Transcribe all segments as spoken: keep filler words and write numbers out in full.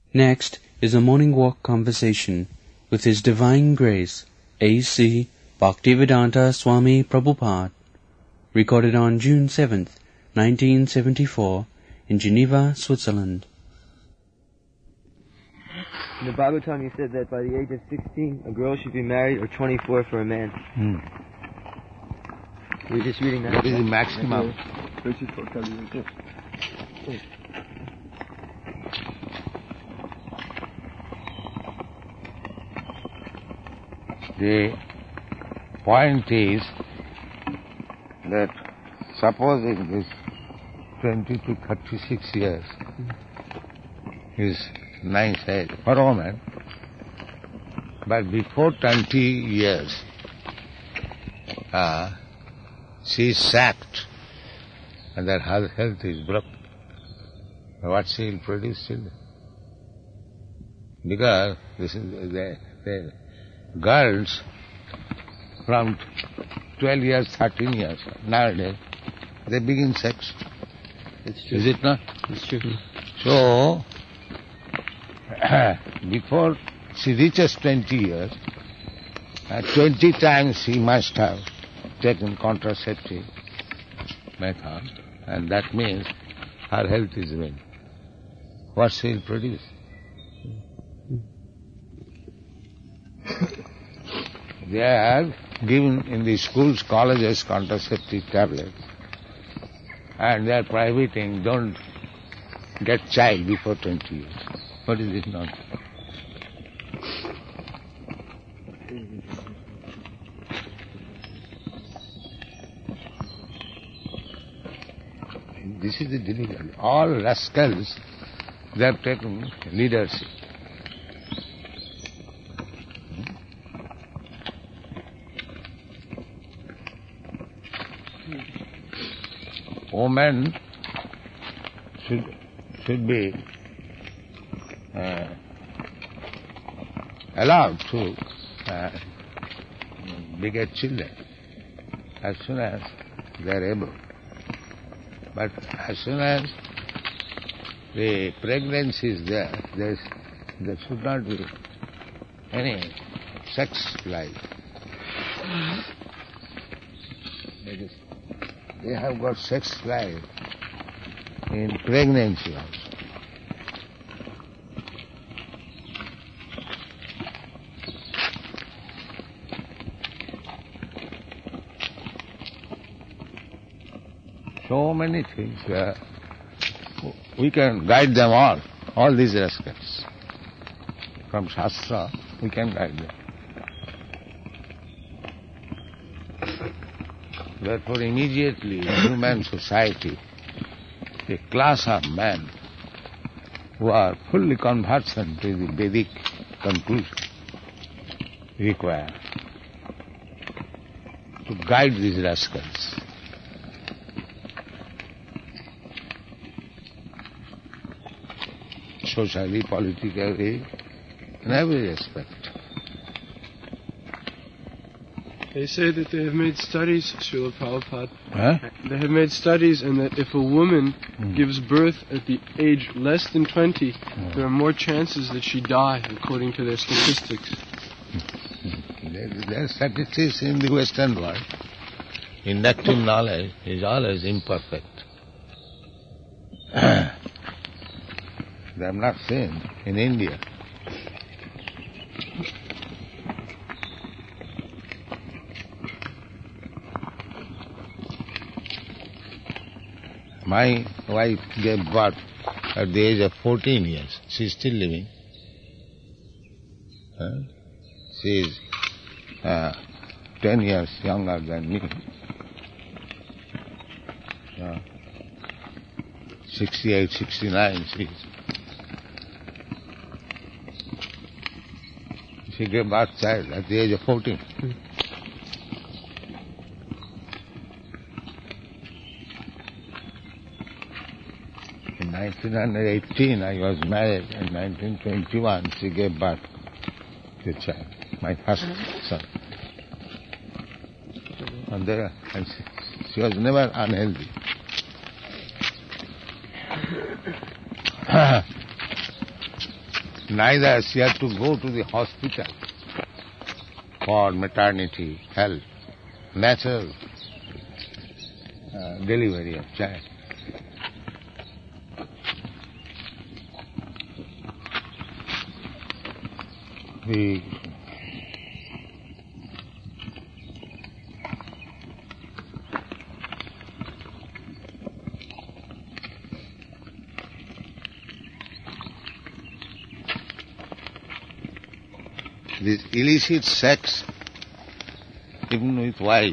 Next is a morning walk conversation with His Divine Grace, A C Bhaktivedanta Swami Prabhupada, recorded on June seventh, nineteen seventy-four, in Geneva, Switzerland. In the Bhagavatam you said that by the age of sixteen, a girl should be married, or twenty-four for a man. Hmm. We're just reading that. That is the maximum. The point is that supposing this twenty to thirty-six years is nice age for a woman, but before twenty years uh, she is sacked and that her health is broken. What she will produce children? Because this is the, the girls from twelve years, thirteen years, nowadays, they begin sex. It's true. Is it not? It's true. So, before she reaches twenty years, uh, twenty times she must have taken contraceptive method, and that means her health is ruined. What she will produce? They are given in the schools, colleges, contraceptive tablets, and they are prohibiting, don't get child before twenty years. What is it not? This is the difficulty. All rascals, they have taken leadership. Women should should be uh, allowed to uh, beget children as soon as they are able. But as soon as the pregnancy is there, there, is, there should not be any sex life. That is, they have got sex life in pregnancy also. So many things. Uh, we can guide them all, all these rascals. From Shastra, we can guide them. Therefore, immediately in human society, a class of men who are fully conversant to the Vedic conclusion require to guide these rascals. Socially, politically, in every respect. They say that they have made studies, Srila Prabhupada. Huh? They have made studies, and that if a woman Mm. gives birth at the age less than twenty, Mm. there are more chances that she die, according to their statistics. There, there are statistics in the Western world. Inductive knowledge is always imperfect. They have not seen in India. My wife gave birth at the age of fourteen years. She is still living. Huh? She is uh, ten years younger than me. Uh, sixty-eight, sixty-nine she is. She gave birth child at the age of fourteen. In nineteen eighteen I was married. In nineteen twenty-one she gave birth to a child, my first son. And, there, and she, she was never unhealthy. neither she has to go to the hospital for maternity, health, natural uh, delivery of child. The this illicit sex, even with wife,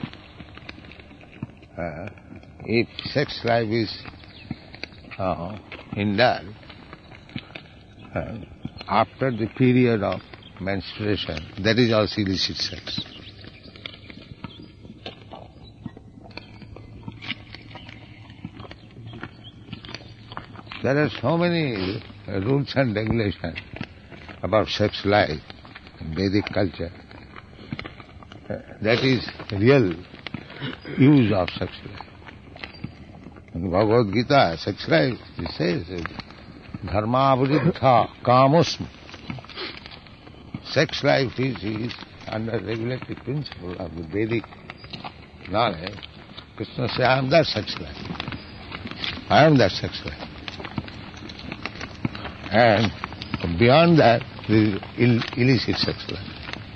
uh, if sex life is uh, indulged, uh, after the period of menstruation, that is also illicit sex. There are so many uh, rules and regulations about sex life in Vedic culture. Uh, that is real use of sex life. In Bhagavad Gita, sex life, it says, dharma vriddha kamusm. Sex life is, is under regulated principle of the Vedic knowledge. Krishna says, I am that sex life. I am that sex life. And beyond that, there is Ill, illicit sex life.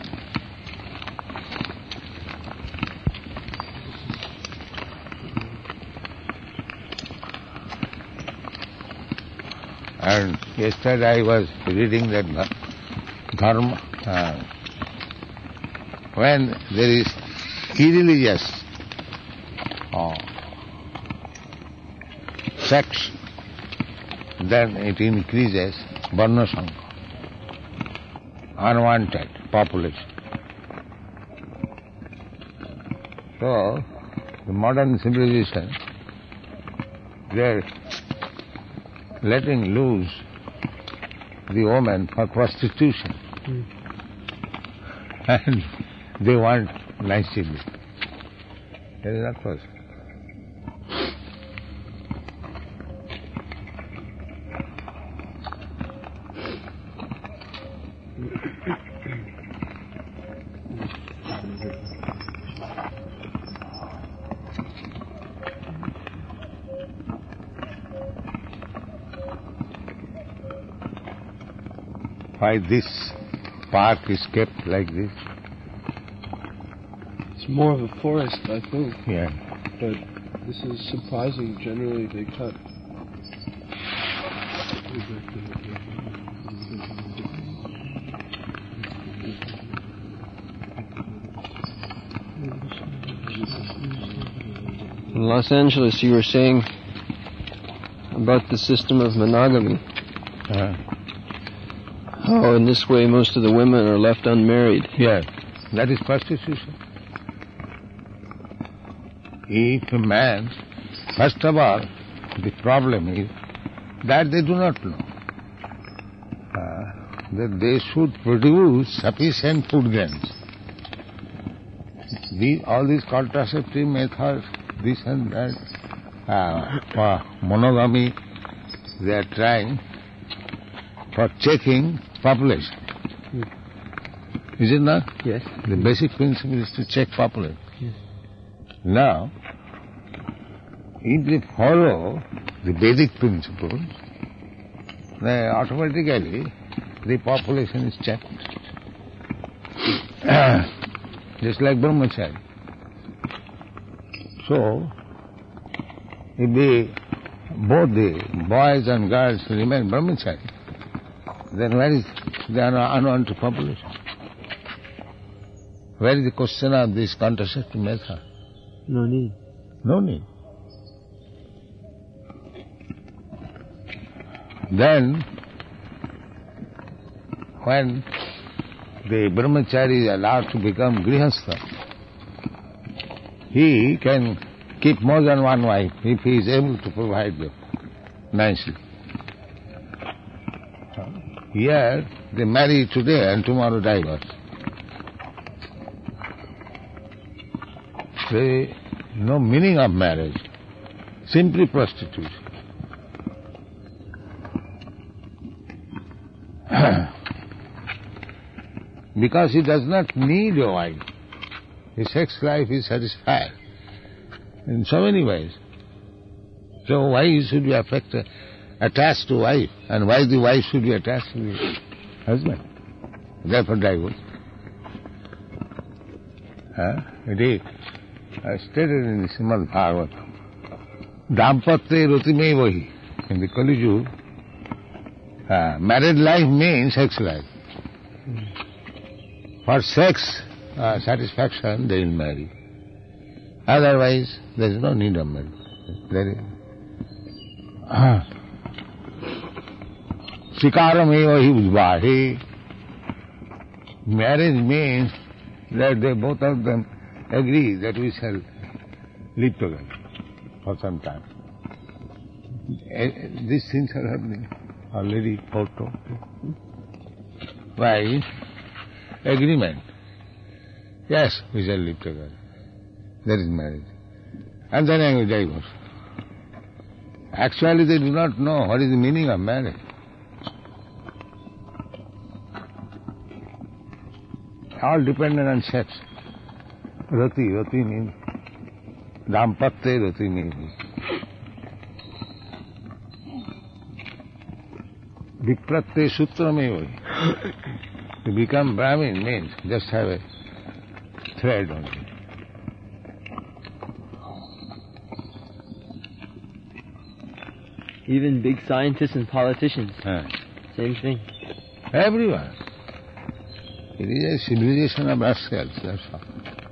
And yesterday I was reading that dharma, uh, when there is irreligious uh, sex, then it increases varna sangha, unwanted population. So, the modern civilization, they are letting loose the woman for prostitution. Mm. And they want nice children. That is not possible. Why this park is kept like this? It's more of a forest, I think. Yeah. But this is surprising. Generally, they cut. In Los Angeles, you were saying about the system of monogamy. Uh, How in this way most of the women are left unmarried. yes, that is prostitution. If a man, first of all, the problem is that they do not know uh, that they should produce sufficient food grains. These, all these contraceptive methods, this and that, uh, for monogamy, they are trying for checking population. Hmm. Is it not? Yes. The basic principle is to check population. Yes. Now, if they follow the Vedic principles, then automatically the population is checked. Just like brahmachari. So, if they, both the boys and girls remain brahmachari, then where is the unwanted population? Where is the question of this contraceptive method? No need. No need. Then, when the brahmachari is allowed to become grihastha, he can keep more than one wife if he is able to provide them nicely. Here, they marry today and tomorrow divorce. There is no meaning of marriage, simply prostitution. Because he does not need a wife. His sex life is satisfied in so many ways. So why he should be affected, attached to wife, and why the wife should be attached to the husband? Therefore divorce. Huh? It is uh, stated in the Srimad Bhagavatam. Dampatya rotime vahi. In the Kali Yuga, uh, married life means sex life. For sex uh, satisfaction, they will marry. Otherwise, there is no need of marriage. There is Sikaram eva hi udvahe. Marriage means that they both of them agree that we shall live together for some time. These things are happening already foretold. Why? Agreement. Yes, we shall live together. That is marriage. And then we divorce. Actually, they do not know what is the meaning of marriage. All dependent on sex. Rati, rati means dampatya, rati means Vipratya sutrameva. To become Brahmin means just have a thread on it. Even big scientists and politicians, Huh. same thing. Everyone. It is a civilization of rascals, that's all.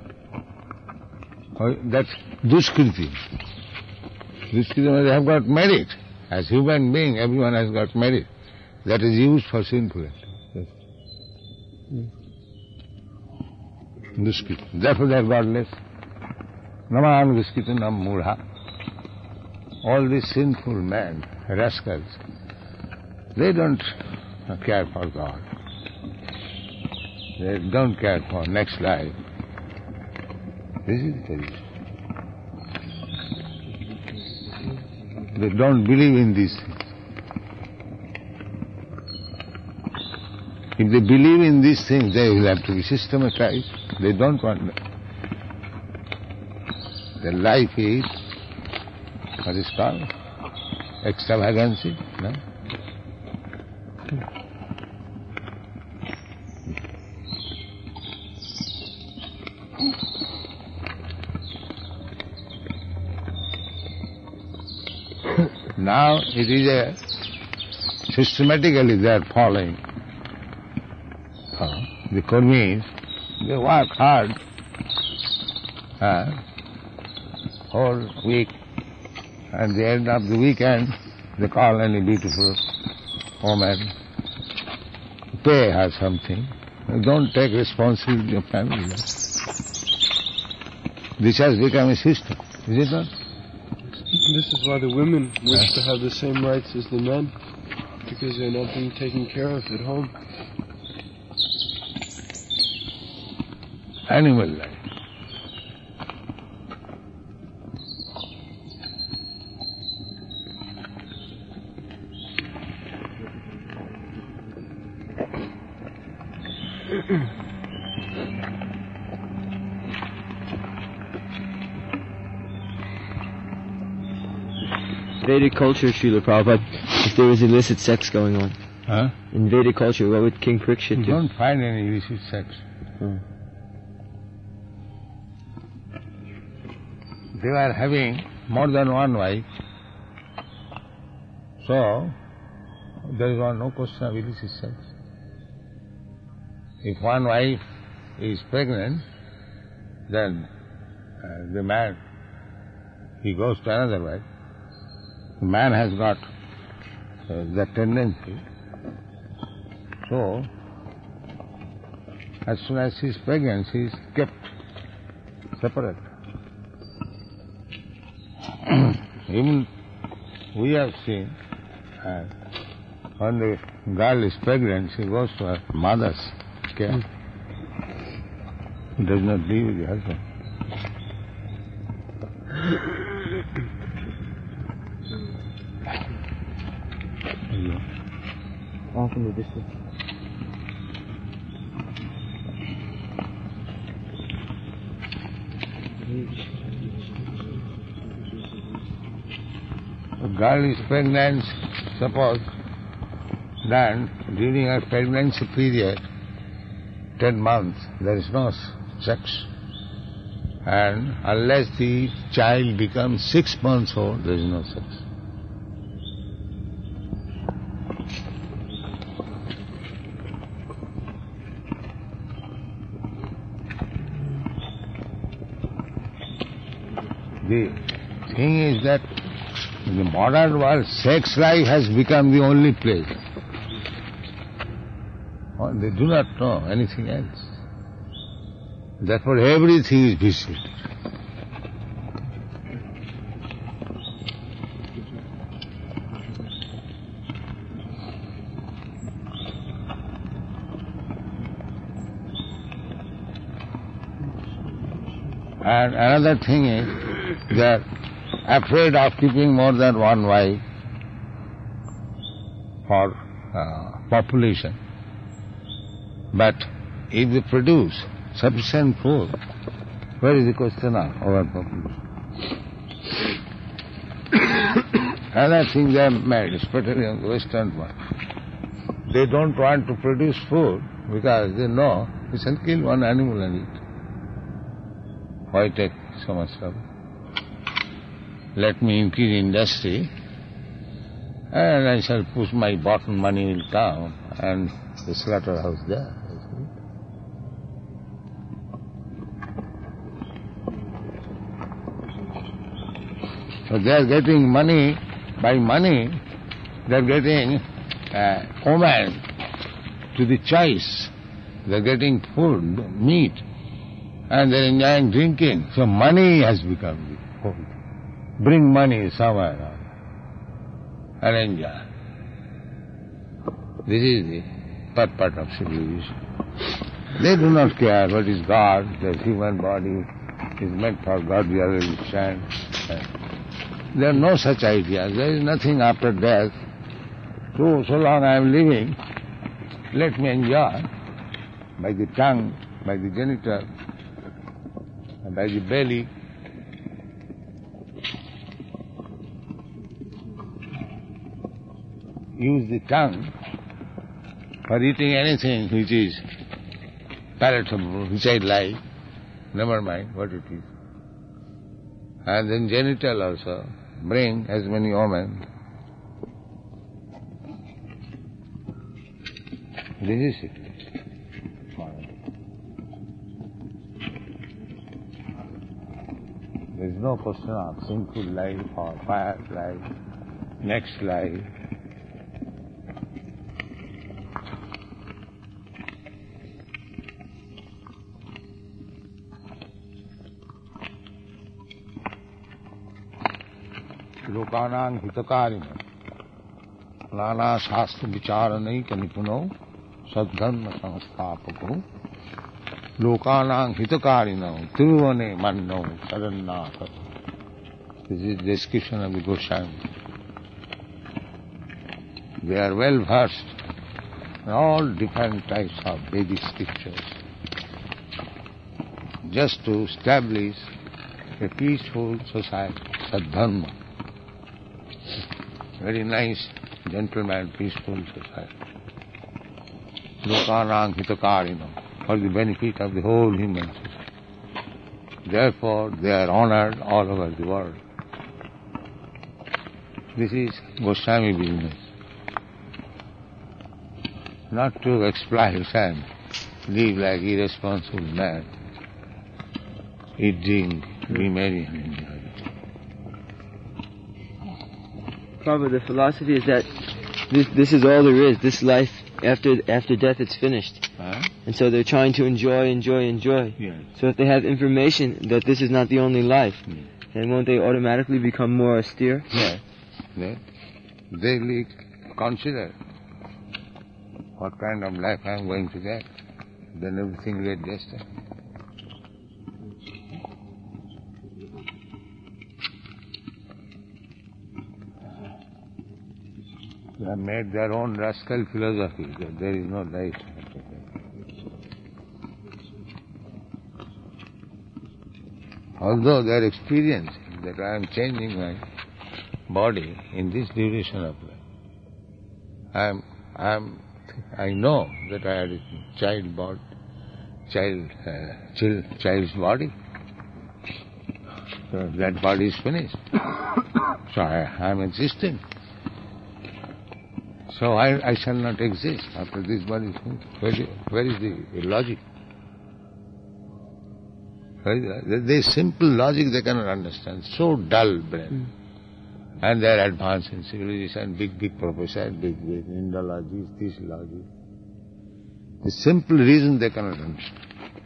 Oh, that's Duskriti. Duskriti, they have got merit. As human being, everyone has got merit. That is used for sinful act. Yes. Duskriti. Therefore they are godless. Naman Duskriti nam murha. All these sinful men, rascals, they don't care for God. They don't care for next life. This is the position. They don't believe in these things. If they believe in these things, they will have to be systematized. They don't want that. Their life is, what is called, extravagancy, no? Now it is a systematically they are following. Uh, the Kurmis, they work hard uh, whole week, and at the end of the weekend they call any beautiful woman, pay her something. They don't take responsibility of family. This has become a system, is it not? This is why the women wish to have the same rights as the men, because they're not being taken care of at home. Animal life. Vedic culture, Srila Prabhupada, if there was illicit sex going on. Huh? In Vedic culture, what would King Parikshit You do? don't find any illicit sex. Hmm. They were having more than one wife, so there is no question of illicit sex. If one wife is pregnant, then uh, the man, he goes to another wife. The man has got uh, that tendency. So, as soon as she is pregnant, she is kept separate. Even we have seen uh, when the girl is pregnant, she goes to her mother's care. She does not live with the husband. Off in the distance. A girl is pregnant, suppose, then during her pregnancy period, ten months, there is no sex. And unless the child becomes six months old, there is no sex. The thing is that in the modern world, sex life has become the only place. They do not know anything else. Therefore everything is visited. And another thing is, they are afraid of keeping more than one wife for uh, population. But if they produce sufficient food, where is the question of overpopulation? Another thing they have made, especially in the Western world, they don't want to produce food because they know we shall kill one animal and eat. Why take so much trouble? Let me increase industry and I shall push my bottom money in town and the slaughterhouse there. So they are getting money, by money they are getting uh, woman to the choice. They are getting food, meat, and they are enjoying drinking. So money has become the whole. Bring money somewhere or other and enjoy. This is the third part of civilization. They do not care what is God, the human body is meant for God, we already stand. There are no such ideas. There is nothing after death. So, so long I am living, let me enjoy by the tongue, by the genital, and by the belly. Use the tongue for eating anything which is palatable, which I like, never mind what it is. And then genital also, bring as many women. This is it. There is no question of sinful life or pious life, next life. Lokanang hitakarina, nana shastra vicharanai kanipuno, sadharma samstapako, lokanang hitakarina, tiruvane manno, sarannaka. This is the description of the Goswami. They are well versed in all different types of Vedic scriptures, just to establish a peaceful society, sadharma. Very nice, gentleman, peaceful society. Lokanang hitakarinam, for the benefit of the whole human society. Therefore, they are honored all over the world. This is Goswami business. Not to exploit and live like irresponsible man. Eat, drink, be merry and enjoy. Prabhupada, the philosophy is that this, this is all there is. This life, after after death, it's finished. Huh? And so they're trying to enjoy, enjoy, enjoy. Yes. So if they have information that this is not the only life, Yes. then won't they automatically become more austere? Yes. Yes. They consider what kind of life I am going to get. Then everything will adjust. They have made their own rascal philosophy that there is no life. although they are experiencing that I am changing my body in this duration of life, I am, I am, I know that I had a child body, child, uh, child, child's body. So that body is finished. So I, I am existing. So I, I shall not exist after this body is finished. Where is, where is the, the logic? There is simple logic they cannot understand. So dull brain. Mm. And they are advanced in civilization, big, big professors, big, big Indologists, this logic. The simple reason they cannot understand.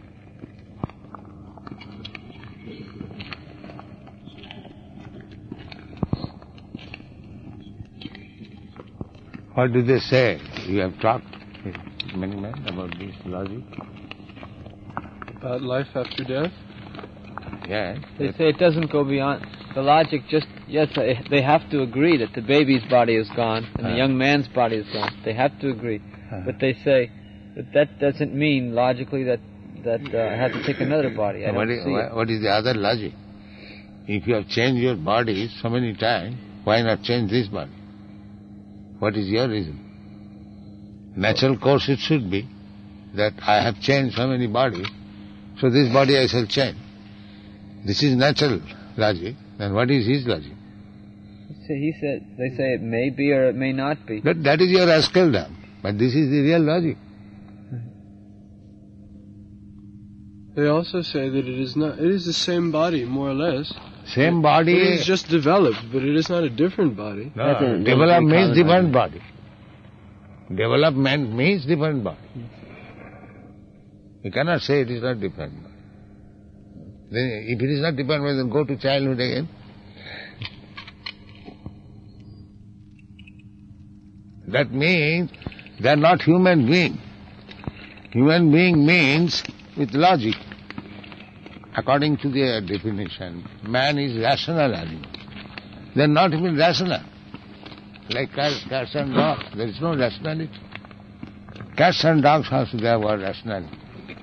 What do they say? You have talked with many men about this logic? About life after death? Yes. They say it doesn't go beyond the logic. Just yes, they, they have to agree that the baby's body is gone and uh. the young man's body is gone. They have to agree, uh. but they say that that doesn't mean logically that that uh, I have to take another body. I what, don't is, see it. what is the other logic? If you have changed your body so many times, why not change this body? What is your reason? Natural course it should be that I have changed so many bodies, so this body I shall change. This is natural logic. Then what is his logic? He said, they say it may be or it may not be. But that is your rascaldom. But this is the real logic. They also say that it is not. It is the same body, more or less. Same body. It is just developed, but it is not a different body. No, development means different body. Development means different body. You cannot say it is not different body. Then, if it is not different body, then go to childhood again. That means they are not human being. Human being means with logic. According to their definition, man is rational animal. They are not even rational. Like cats, cats and dogs, there is no rationality. Cats and dogs also they have rationality.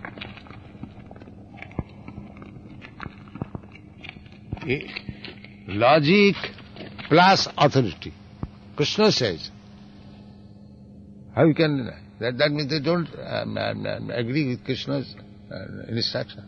Logic plus authority. Krishna says. How you can deny? That, that means they don't um, um, agree with Krishna's uh, instruction.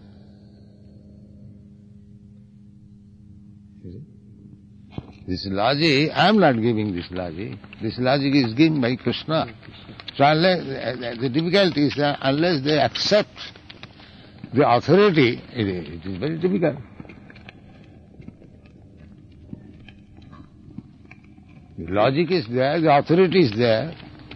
This logic, I am not giving this logic. This logic is given by Krishna. So unless, uh, the difficulty is that unless they accept the authority, it is, it is very difficult. The logic is there, the authority is there.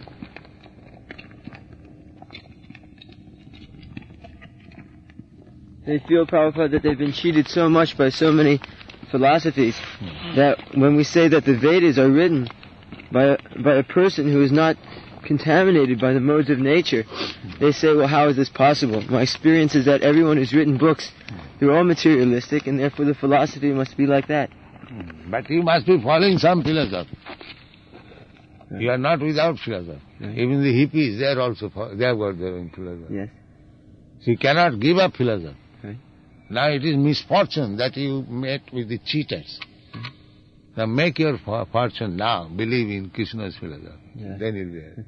They feel, Prabhupada, that they've been cheated so much by so many philosophies mm-hmm. that when we say that the Vedas are written by a, by a person who is not contaminated by the modes of nature, they say, well, how is this possible? My experience is that everyone who's written books, they're all materialistic, and therefore the philosophy must be like that. But you must be following some philosophy. Right. You are not without philosophy. Right. Even the hippies, they are also, they have got their own philosophy. Yes. So you cannot give up philosophy. Right. Now it is misfortune that you met with the cheaters. Mm-hmm. Now make your fortune now, believe in Krishna's philosophy. Yeah. Then it will be there.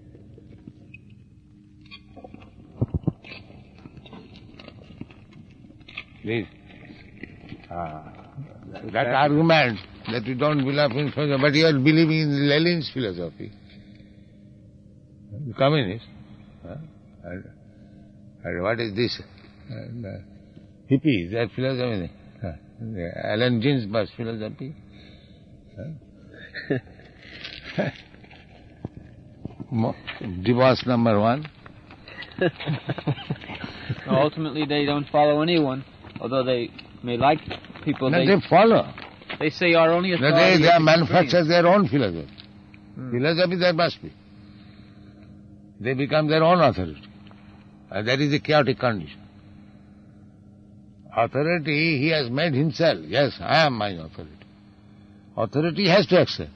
Please. Ah. That argument that you don't believe in philosophy, but you are believing in Lenin's philosophy. The communist. Huh? And, and what is this? And, uh, hippies, their philosophy. Huh? Allen Ginsberg's philosophy. Huh? Divorce number one. Ultimately, they don't follow anyone, although they may like people. No, they, they follow. They say our only authority. No, they they manufacture their own philosophy. Hmm. Philosophy there must be. They become their own authority. And that is a chaotic condition. Authority, he has made himself. Yes, I am my authority. Authority has to accept.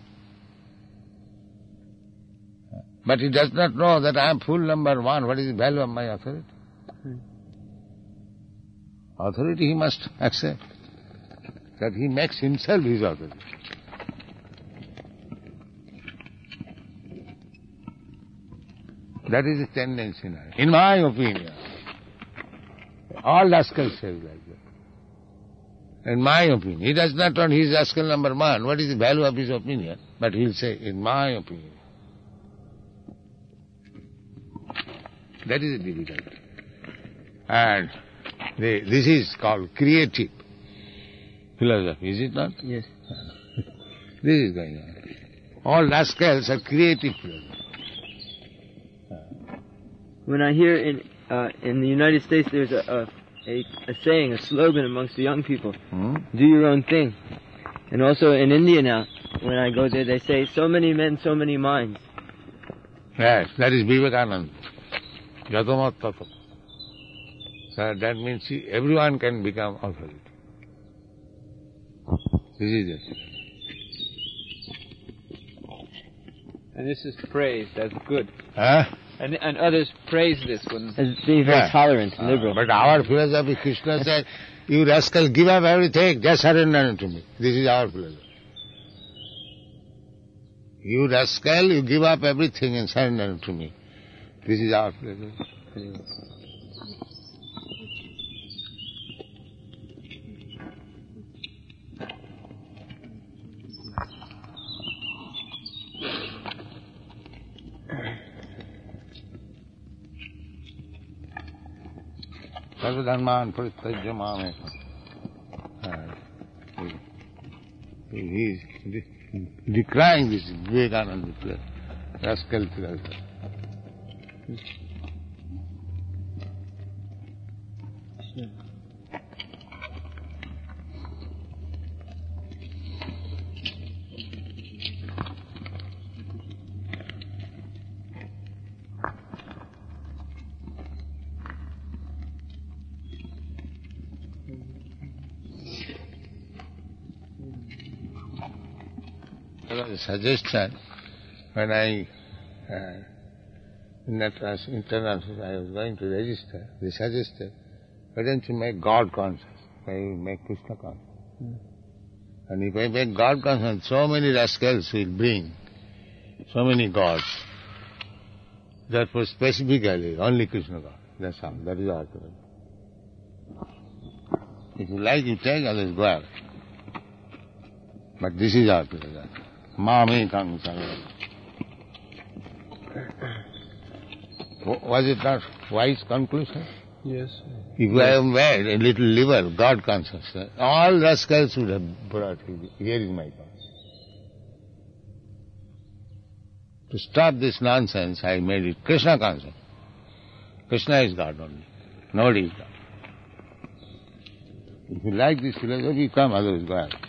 But he does not know that I am full number one. What is the value of my authority? Hmm. authority he must accept. That he makes himself his authority. That is the tendency now. In my opinion, all rascals say like that. In my opinion, he does not want his rascal number one. What is the value of his opinion? But he'll say, in my opinion. That is the difficulty. And the, this is called creative philosophy, is it not? Yes. This is going on. All rascals are creative philosophers. When I hear in uh, in the United States there's a, a a a saying, a slogan amongst the young people, Hmm? do your own thing. And also in India now, when I go there, they say, so many men, so many minds. Yes, that is Vivekananda. Yatamat tatat. So that means see, everyone can become authority. This is it. And this is praise, that's good. Huh? And and others praise this when... As being very Yeah. tolerant, Uh, liberal. But our philosophy, Krishna said, you rascal, give up everything, just surrender to me. This is our philosophy. You rascal, you give up everything and surrender to me. This is our philosophy. Sarvadharman parityajya mamekam. Uh, He he is de- decrying this Vivekananda philosophy, rascal philosophy. There was a suggestion when I, uh, in that trans- international, I was going to register, they suggested, why don't you make God conscious? Why you make Krishna conscious? And if I make God conscious, so many rascals will bring, so many gods. Therefore, specifically, only Krishna God. That's how, that is our philosophy. If you like, you take, others go out. But this is our philosophy. Mamekam sarvam. Was it not wise conclusion? Yes. If I am made a little liver, God consciousness, all rascals would have brought it. Here is my cause. To stop this nonsense, I made it Krishna conscious. Krishna is God only. Nobody is God. If you like this philosophy, come, otherwise go out.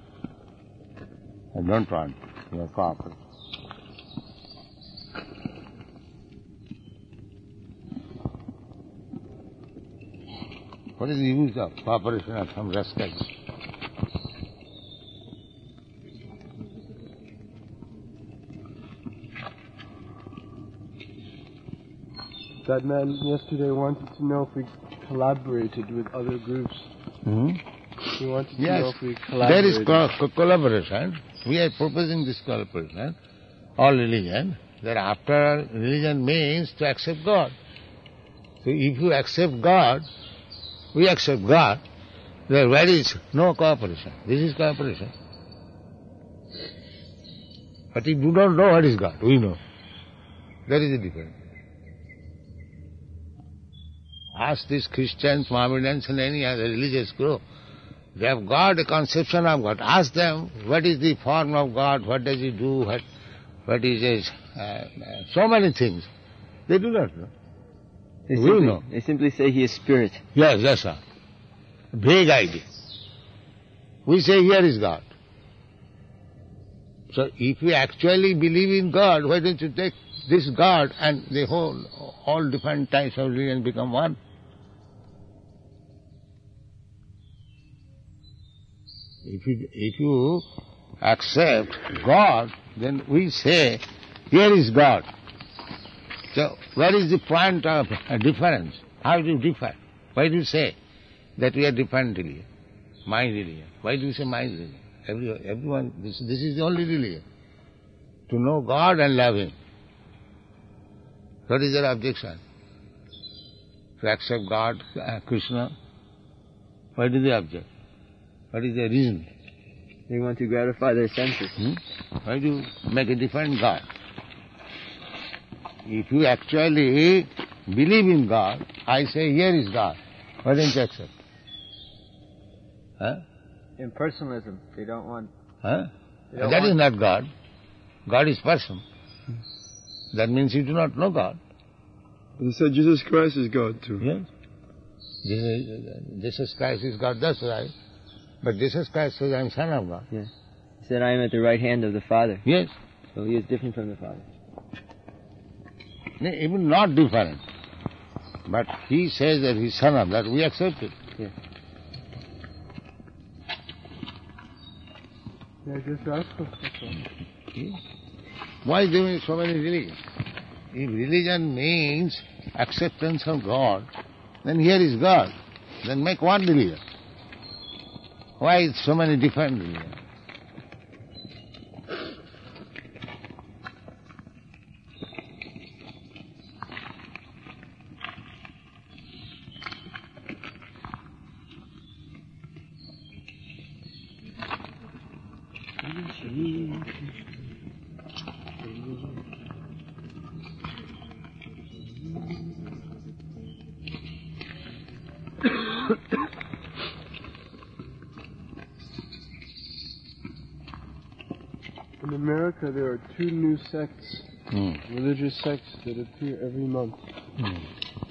I don't want your cooperation. What is the use of cooperation of some rascals? That man yesterday wanted to know if we collaborated with other groups. Hmm? He wanted to Yes, know if we there collaborated. is co- co- collaboration. We are proposing this collaboration. All religion, that after religion means to accept God. So if you accept God, we accept God, then where is no cooperation? This is cooperation. But if you don't know what is God, we know. That is the difference. Ask these Christians, Mohammedans and any other religious group. They have got a conception of God. Ask them, what is the form of God, what does he do, what, what is his, uh, uh, so many things. They do not know. They We simply, know. they simply say he is spirit. Yes, that's all. Vague idea. We say here is God. So if we actually believe in God, why don't you take this God and the whole, all different types of religion become one? If you, if you accept God, then we say, here is God. So where is the point of a difference? How do you differ? Why do you say, that we are different religion. My religion. Why do you say my religion? Everyone, everyone this, this is the only religion. To know God and love Him. What is their objection? To accept God, uh, Krishna. Why do they object? What is their reason? They want to gratify their senses. Hmm? Why do you make a different God? If you actually believe in God, I say, here is God. Why don't you accept? Huh? Impersonalism. They don't want... Huh? They don't That want is not God. God is person. That means you do not know God. He said Jesus Christ is God too. Yes. Jesus, Jesus Christ is God, that's right. But Jesus Christ says, I am Son of God. Yes. He said, I am at the right hand of the Father. Yes. So He is different from the Father. Even not different. But He says that He is Son of that, we accept it. Yes. Yeah, just ask us. Why doing so many religions? If religion means acceptance of God, then here is God. Then make one religion. Why so many different religions? In America, there are two new sects, Hmm. religious sects, that appear every month. Hmm.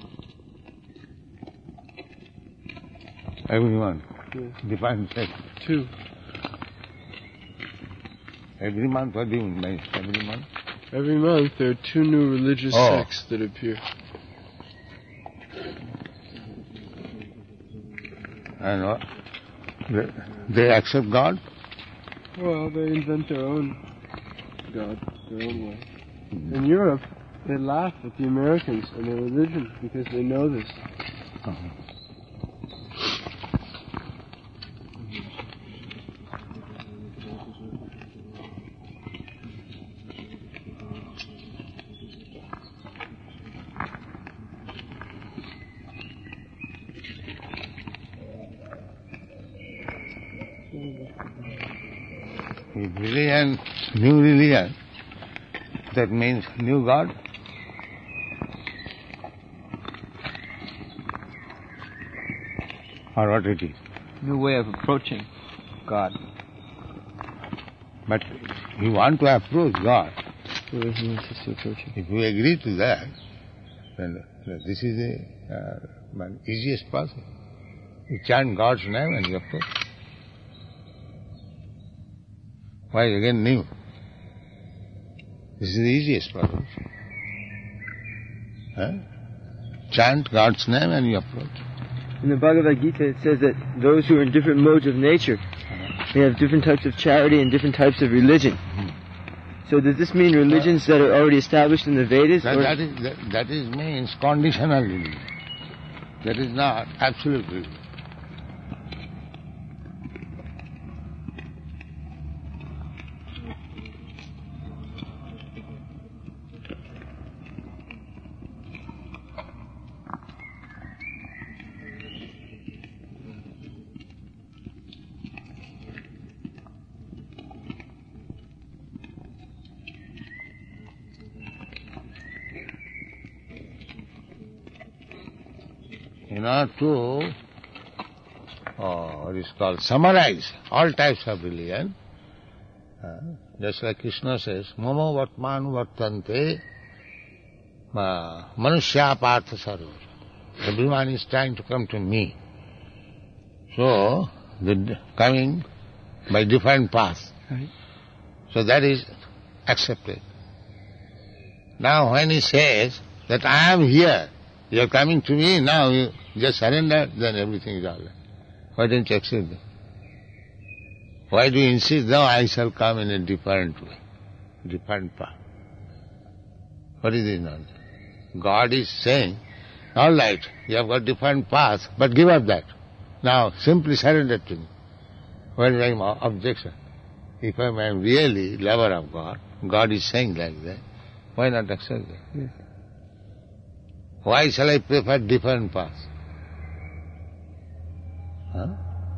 Everyone. Yes. Different sect. Two. Every month, what do you mean by every month? Every month, there are two new religious Oh. sects that appear. And what? They, they accept God? Well, they invent their own God, their own way. In Europe, they laugh at the Americans and their religion because they know this. Uh-huh. If religion, new religion, that means new God? Or what it is? new way of approaching God. But you want to approach God. The way He wants us to approach Him. If we agree to that, then this is the uh, man, easiest process. You chant God's name and you approach. Why again new? This is the easiest process. Huh? Chant God's name and you approach. In the Bhagavad Gita, it says that those who are in different modes of nature, they have different types of charity and different types of religion. Hmm. So does this mean religions that are already established in the Vedas? That, or that, is, that, that is means conditional religion. That is not absolute religion. In order to, oh, what is called, summarize all types of religion, uh, just like Krishna says, Mamo Vatman Vartante ma- Manushya Partha Sarva. Everyone is trying to come to me. So, the coming by different paths. Right. So that is accepted. Now when he says that I am here, you are coming to me, now you just surrender, then everything is all right. Why don't you accept that? Why do you insist, no, I shall come in a different way, different path? What is this nonsense? God is saying, all right, you have got different paths, but give up that. Now, simply surrender to me. What is my objection? If I am really lover of God, God is saying like that, why not accept that? Yes. Why shall I prefer different paths? Huh?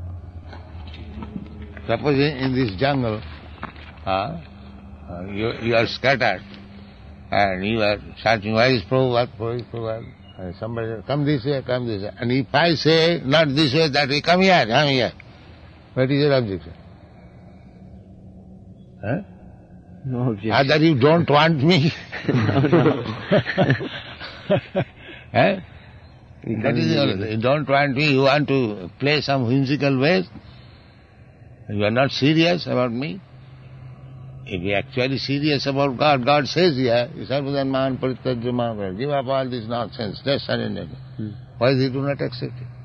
Suppose in, in this jungle, uh, uh, you, you are scattered, and you are searching, why is Prabhupada, why is Prabhupada? And somebody says, come this way, come this way. And if I say, not this way, that way, come here, come here. What is your objection? Huh? No objection. Ah, that you don't want me? No, no. Eh? That is the only. You don't want me, you want to play some whimsical ways? You are not serious about me? If you are actually serious about God, God says here, Sarvadan Man Parityajya Mahavara, give up all this nonsense, just surrender. Hmm. Why they do not accept it?